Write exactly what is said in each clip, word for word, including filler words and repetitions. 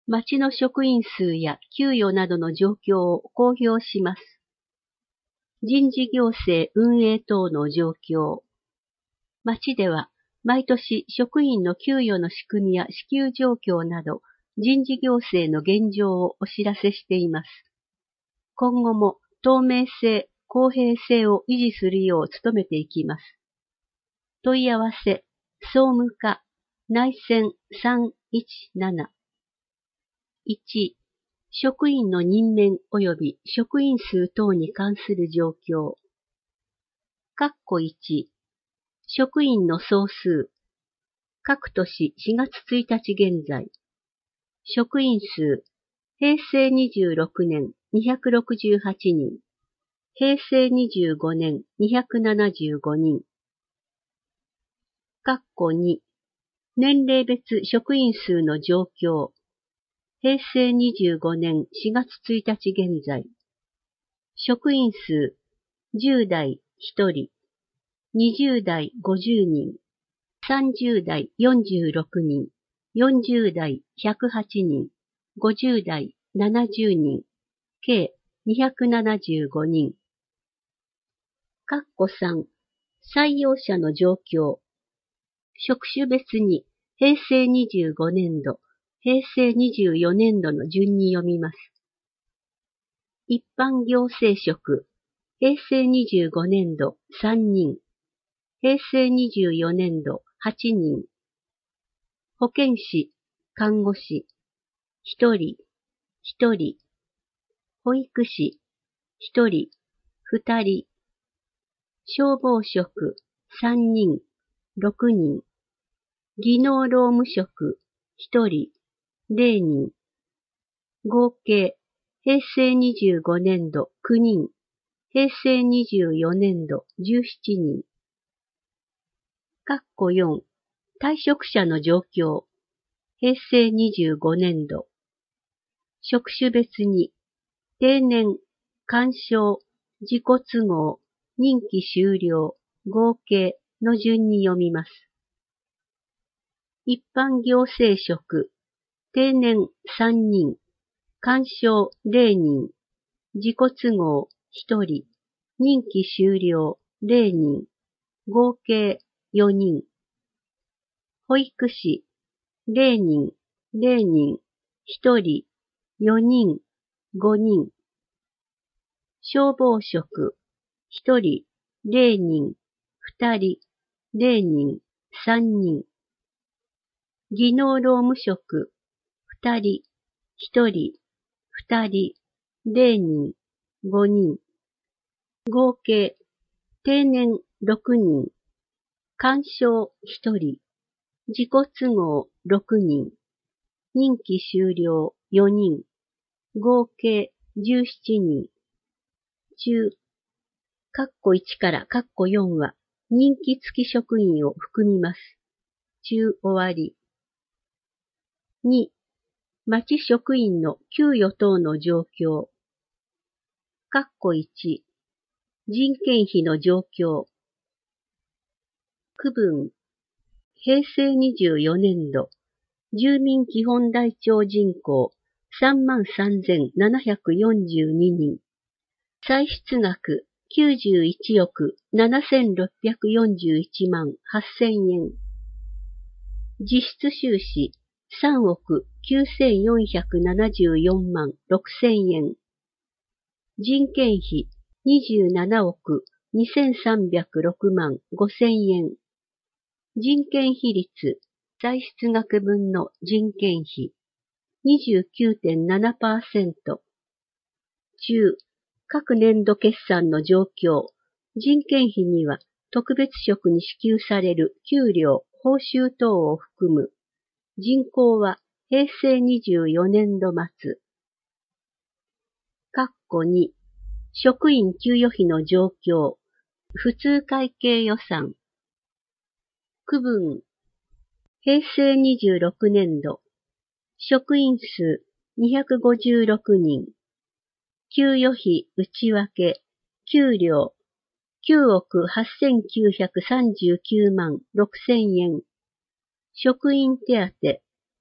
町の職員数や給与などの状況を公表します。人事行政運営等の状況。町では毎年職員の給与の仕組みや支給状況など人事行政の現状をお知らせしています。今後も透明性、公平性を維持するよう努めていきます。問い合わせ、総務課、内線さんいちなな。いち、職員の任免及び職員数等に関する状況。括弧いち、職員の総数。各年しがつついたち現在。職員数、平成にじゅうろくねんにひゃくろくじゅうはちにん。平成にじゅうごねんにひゃくななじゅうごにん。括弧に、年齢別職員数の状況。平成にじゅうごねんしがつついたち現在。職員数、じゅう代ひとり、にじゅう代ごじゅうにん、さんじゅう代よんじゅうろくにん、よんじゅう代ひゃくはちにん、ごじゅう代ななじゅうにん、計にひゃくななじゅうごにん。括弧さん、採用者の状況。職種別に平成にじゅうごねんど、平成にじゅうよねんどの順に読みます。一般行政職、平成にじゅうごねんどさんにん、平成にじゅうよねんどはちにん。保健師、看護師、ひとり、ひとり。保育士、ひとり、ふたり。消防職、さんにん、ろくにん。技能労務職、ひとり、れいにん。合計、平成にじゅうごねんどきゅうにん、平成にじゅうよねんどじゅうななにん。括弧よん、退職者の状況。平成にじゅうごねんど。職種別に、定年、干渉、自己都合、任期終了、合計の順に読みます。一般行政職、定年さんにん、干渉れいにん、自己都合ひとり、任期終了れいにん、合計よにん。保育士れいにん、れいにん、ひとり、よにん、ごにん。消防職ひとり、れいにん、ふたり、れいにん、さんにん。技能労務職ふたり、ひとり、ふたり、れいにん、ごにん。合計、定年ろくにん、干渉ひとり、自己都合ろくにん、任期終了よにん、合計じゅうななにん。中、括弧いちから括弧よんは任期付き職員を含みます。中終わり。に、町職員の給与等の状況。括弧いち、人件費の状況。区分。平成にじゅうよねんど、住民基本台帳人口さんまんさんぜんななひゃくよんじゅうににん。歳出額きゅうじゅういちおくななせんろっぴゃくよんじゅういちまんはっせんえん。実質収支さんおくきゅうせんよんひゃくななじゅうよんまんろくせんえん。人件費にじゅうななおくにせんさんびゃくろくまんごせんえん。人件費率歳出額分の人件費 にじゅうきゅうてんななパーセント。中、各年度決算の状況。人件費には特別職に支給される給料、報酬等を含む。人口は平成にじゅうよねんど末。括弧に、職員給与費の状況。普通会計予算。区分。平成にじゅうろくねんど。職員数にひゃくごじゅうろくにん。給与費内訳。給料きゅうおくはっせんきゅうひゃくさんじゅうきゅうまんろくせんえん。職員手当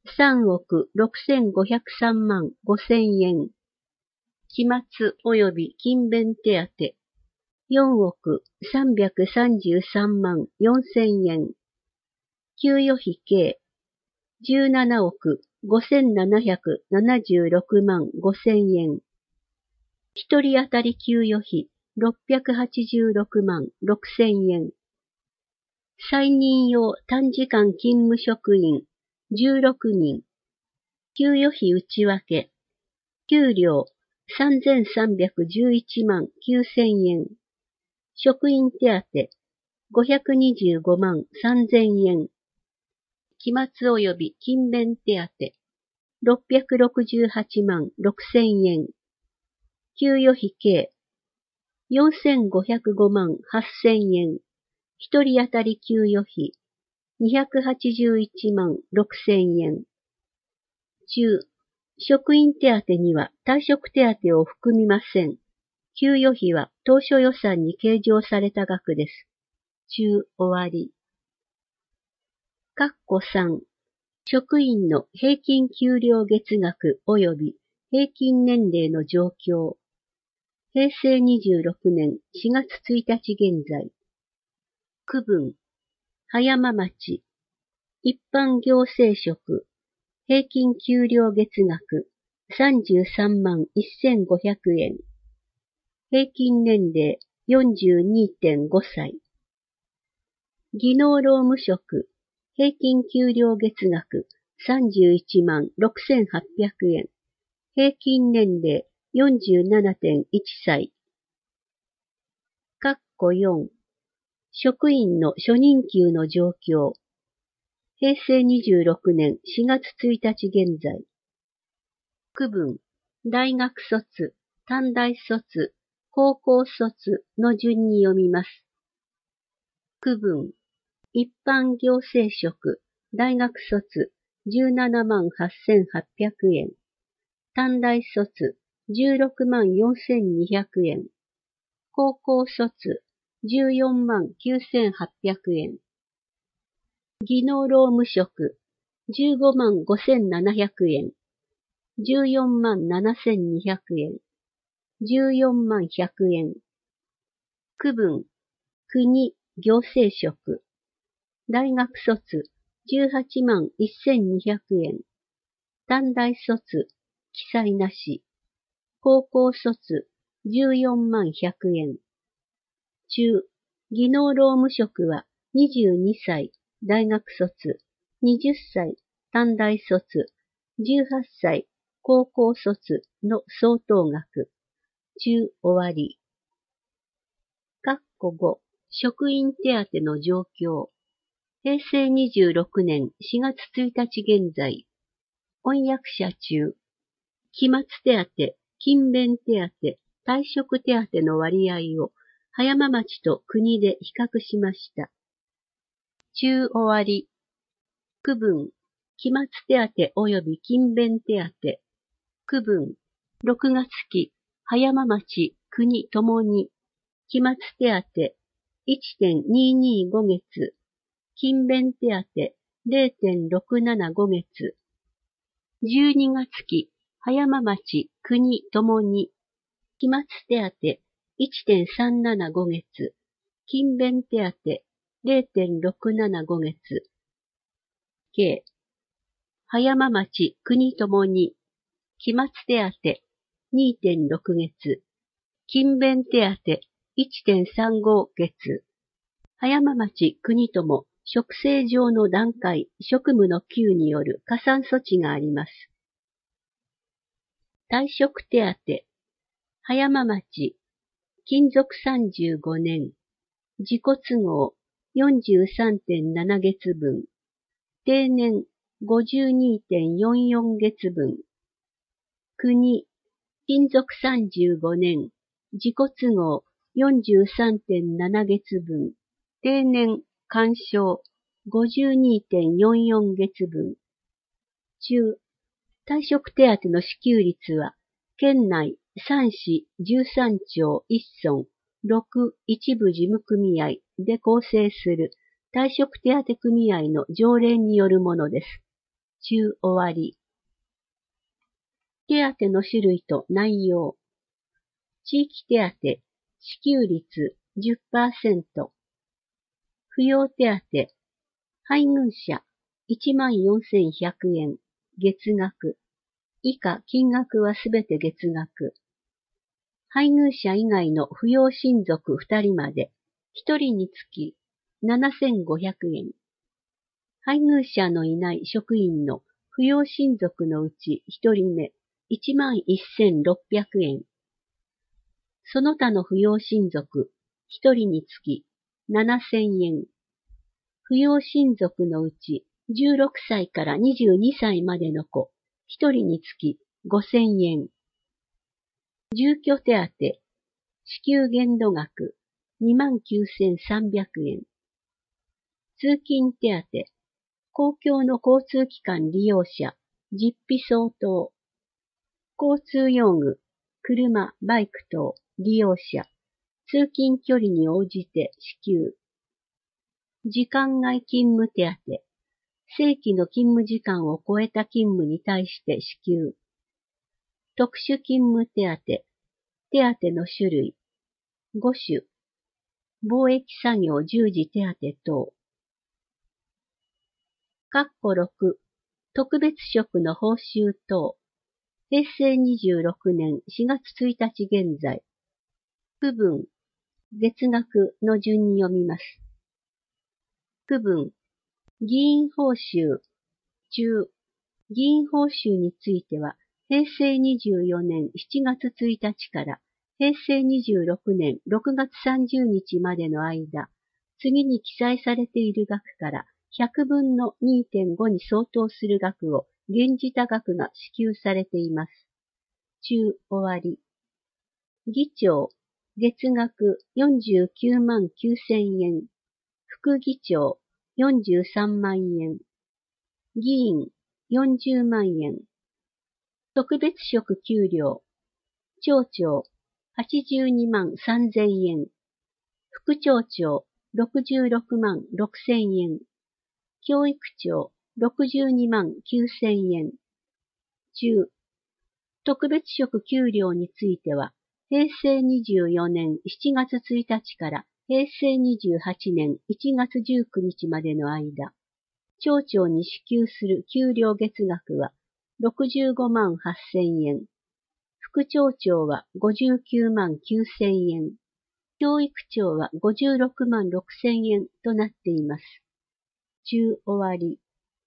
さんおくろくせんごひゃくさんまんごせんえん。期末及び勤勉手当よんおくさんびゃくさんじゅうさんまんよんせんえん。給与費計じゅうななおくごせんななひゃくななじゅうろくまんごせんえん。一人当たり給与費ろっぴゃくはちじゅうろくまんろくせんえん。再任用短時間勤務職員じゅうろくにん。給与費内訳。給料さんぜんさんびゃくじゅういちまんきゅうせんえん。職員手当ごひゃくにじゅうごまんさんぜんえん。期末及び勤勉手当ろっぴゃくろくじゅうはちまんろくせんえん。給与費計よんせんごひゃくごまんはっせんえん。一人当たり給与費にひゃくはちじゅういちまんろくせんえん。中、職員手当には退職手当を含みません。給与費は当初予算に計上された額です。中終わり。括弧さん、職員の平均給料月額及び平均年齢の状況。へいせいにじゅうろくねんしがつついたち現在。区分。葉山町。一般行政職。平均給料月額さんじゅうさんまんせんごひゃくえん。平均年齢 よんじゅうにてんご 歳。技能労務職。平均給料月額さんじゅういちまんろくせんはっぴゃくえん。平均年齢 よんじゅうななてんいち 歳。括弧よん。職員の初任給の状況。へいせいにじゅうろくねんしがつついたち現在。区分、大学卒、短大卒、高校卒の順に読みます。区分、一般行政職、大学卒、じゅうななまんはっせんはっぴゃくえん。短大卒、じゅうろくまんよんせんにひゃくえん。高校卒、じゅうよんまんきゅうせんはっぴゃくえん。技能労務職、じゅうごまんごせんななひゃくえん。じゅうよんまんななせんにひゃくえん。じゅうよんまんひゃくえん。区分、国、行政職。大学卒、じゅうはちまんせんにひゃくえん。短大卒、記載なし。高校卒、じゅうよんまんひゃくえん。中、技能労務職はにじゅうにさい、大学卒、はたち、短大卒、じゅうはっさい、高校卒の相当額。中終わり。括弧ご、職員手当の状況。へいせいにじゅうろくねんしがつついたち現在。翻訳者中。期末手当、勤勉手当、退職手当の割合を葉山町と国で比較しました。中終わり。区分、期末手当及び勤勉手当。区分、ろくがつ期、葉山町、国ともに、期末手当 いってんににーご 月、勤勉手当 れいてんろくななご 月、じゅうにがつ期、葉山町、国ともに、期末手当 いってんさんななご 月、勤勉手当 れいてんろくななご 月、計、葉山町、国ともに、期末手当 にてんろく 月、勤勉手当 いってんさんご 月、葉山町、国とも、職制上の段階、職務の級による加算措置があります。退職手当、葉山町、勤続さんじゅうごねん、自己都合 よんじゅうさんてんなな 月分、定年 ごじゅうにてんよんよん 月分、国、勤続さんじゅうごねん、自己都合 よんじゅうさんてんなな 月分、定年、干渉 ごじゅうにてんよんよん 月分。中、退職手当の支給率は、県内さん市じゅうさんちょういっ村ろく一部事務組合で構成する退職手当組合の条例によるものです。 中終わり。手当の種類と内容。地域手当、支給率 じゅっパーセント。扶養手当、配偶者 いちまんよんせんひゃくえん、月額。以下金額はすべて月額。配偶者以外の扶養親族ふたりまで、ひとりにつきななせんごひゃくえん。配偶者のいない職員の扶養親族のうちひとりめ、いちまんせんろっぴゃくえん。その他の扶養親族ひとりにつきななせんえん。扶養親族のうちじゅうろくさいからにじゅうにさいまでの子ひとりにつきごせんえん。住居手当、支給限度額にまんきゅうせんさんびゃくえん。通勤手当、公共の交通機関利用者、実費相当。交通用具、車、バイク等、利用者、通勤距離に応じて支給。時間外勤務手当、正規の勤務時間を超えた勤務に対して支給。特殊勤務手当、手当の種類、ご種。貿易作業従事手当等。括弧ろく、特別職の報酬等。へいせいにじゅうろくねんしがつついたち現在。区分、月額の順に読みます。区分、議員報酬、中、議員報酬については、へいせいにじゅうよねんしちがつついたちからへいせいにじゅうろくねんろくがつさんじゅうにちまでの間、次に記載されている額からひゃくぶんの にてんご に相当する額を減じた額が支給されています。中終わり。議長、月額よんじゅうきゅうまんきゅうせんえん。副議長、よんじゅうさんまんえん。議員、よんじゅうまんえん。特別職給料。町長、はちじゅうにまんさんぜんえん。副町長、ろくじゅうろくまんろくせんえん。教育長、ろくじゅうにまんきゅうせんえん。中、特別職給料については、へいせいにじゅうよねんしちがつついたちからへいせいにじゅうはちねんいちがつじゅうくにちまでの間、町長に支給する給料月額はろくじゅうごまんはっせんえん、副町長はごじゅうきゅうまんきゅうせんえん、教育長はごじゅうろくまんろくせんえんとなっています。中終わり。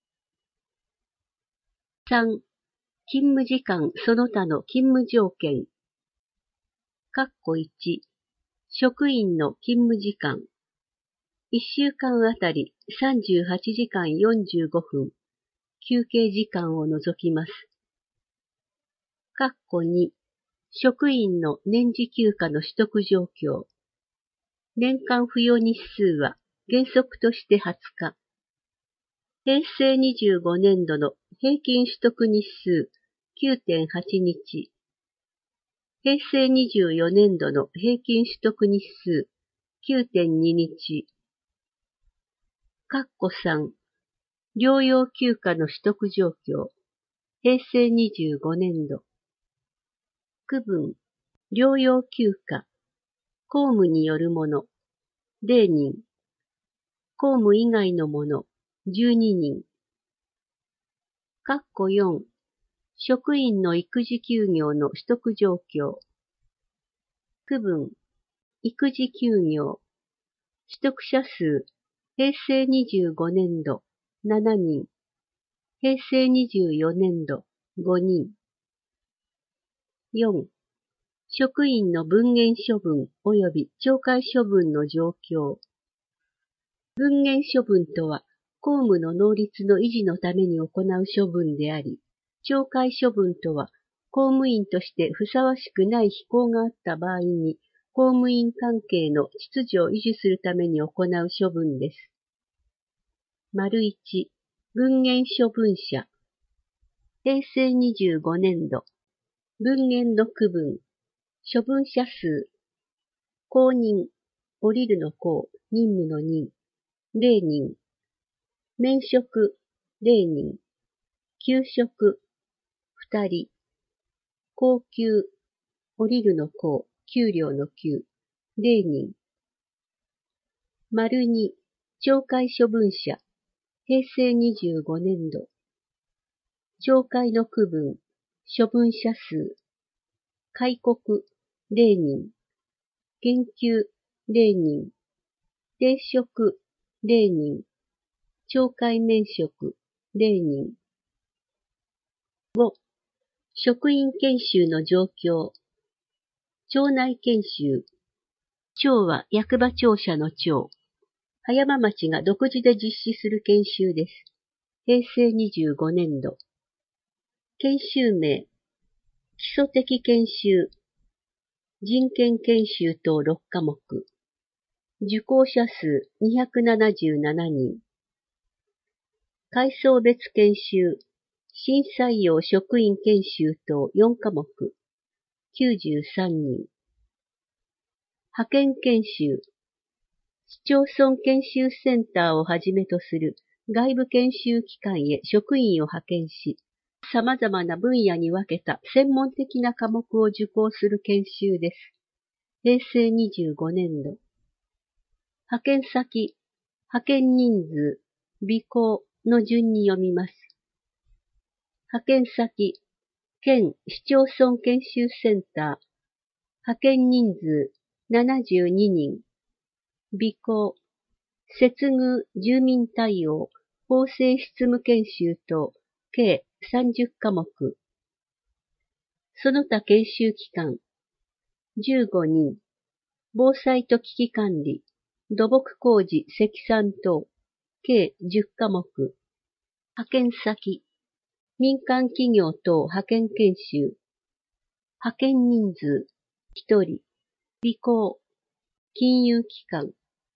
さん、勤務時間その他の勤務条件。括弧いち、職員の勤務時間。いっしゅうかんあたりさんじゅうはちじかんよんじゅうごふん、休憩時間を除きます。括弧に、職員の年次休暇の取得状況。年間扶養日数は原則としてはつか。へいせいにじゅうごねんどの平均取得日数 きゅうてんはちにち。へいせいにじゅうよねんどの平均取得日数 きゅうてんににち。括弧さん、療養休暇の取得状況。へいせいにじゅうごねんど。区分、療養休暇。公務によるもの、れいにん。公務以外のもの、じゅうににん。括弧よん、職員の育児休業の取得状況。区分、育児休業。取得者数、へいせいにじゅうごねんど、しちにん。へいせいにじゅうよねんど、ごにん。よん、職員の分限処分及び懲戒処分の状況。分限処分とは、公務の能率の維持のために行う処分であり、懲戒処分とは、公務員としてふさわしくない非行があった場合に、公務員関係の秩序を維持するために行う処分です。丸いち、分限処分者。へいせいにじゅうごねんど。分限の区分。処分者数。公認。降りるの公。任務の任。れいにん。免職。れいにん。 給食、二人、高級、降りるの高、給料の給、零人。丸二、懲戒処分者、平成にじゅうごねんど。懲戒の区分、処分者数、戒告、零人、減給、零人、停職、零人、懲戒免職、零人。五、職員研修の状況。庁内研修。庁は役場庁舎の庁。葉山町が独自で実施する研修です。平成にじゅうごねんど。研修名。基礎的研修。人権研修等ろっかもく。受講者数にひゃくななじゅうななにん。階層別研修。新採用職員研修等よんかもく。きゅうじゅうさんにん。派遣研修。市町村研修センターをはじめとする外部研修機関へ職員を派遣し、様々な分野に分けた専門的な科目を受講する研修です。平成にじゅうごねんど。派遣先、派遣人数、備考の順に読みます。派遣先、県市町村研修センター、派遣人数ななじゅうににん、備考、接遇住民対応、法制執務研修等、計さんじゅっかもく。その他研修期間、じゅうごにん、防災と危機管理、土木工事、積算等、計じゅっかもく。派遣先、民間企業等派遣研修。派遣人数、ひとり。備考、金融機関。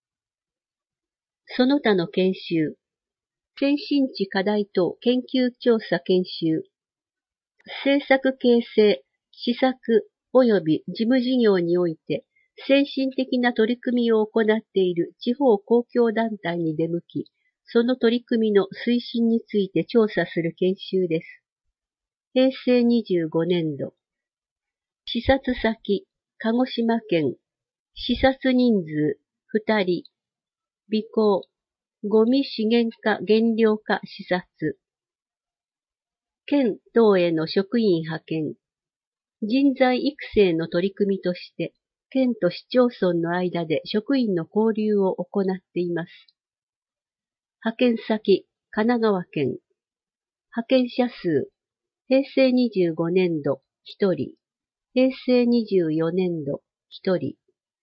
その他の研修。先進地課題等研究調査研修。政策形成、施策及び事務事業において、先進的な取り組みを行っている地方公共団体に出向き、その取り組みの推進について調査する研修です。平成にじゅうごねんど。視察先、鹿児島県。視察人数、ふたり。備考、ゴミ資源化減量化視察。県等への職員派遣。人材育成の取り組みとして、県と市町村の間で職員の交流を行っています。派遣先、神奈川県。派遣者数、平成にじゅうごねんど、ひとり。平成にじゅうよねんど、ひとり。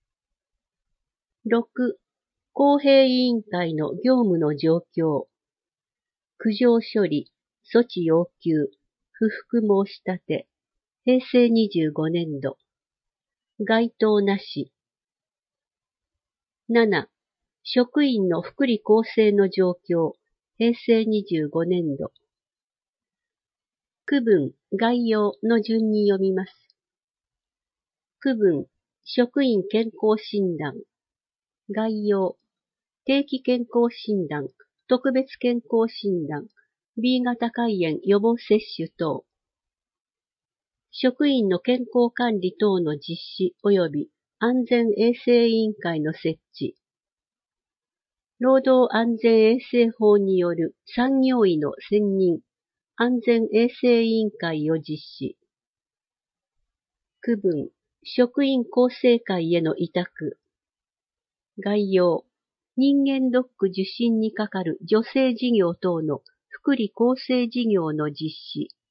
ろく、公平委員会の業務の状況。苦情処理、措置要求、不服申し立て。平成にじゅうごねんど。該当なし。なな、職員の福利厚生の状況。平成にじゅうごねんど。区分、概要の順に読みます。区分、職員健康診断。概要、定期健康診断、特別健康診断、ビー 型肝炎予防接種等。職員の健康管理等の実施及び安全衛生委員会の設置。労働安全衛生法による産業医の選任、安全衛生委員会を実施。区分、職員構成会への委託。概要、人間ドック受診に係る助成事業等の福利厚生事業の実施。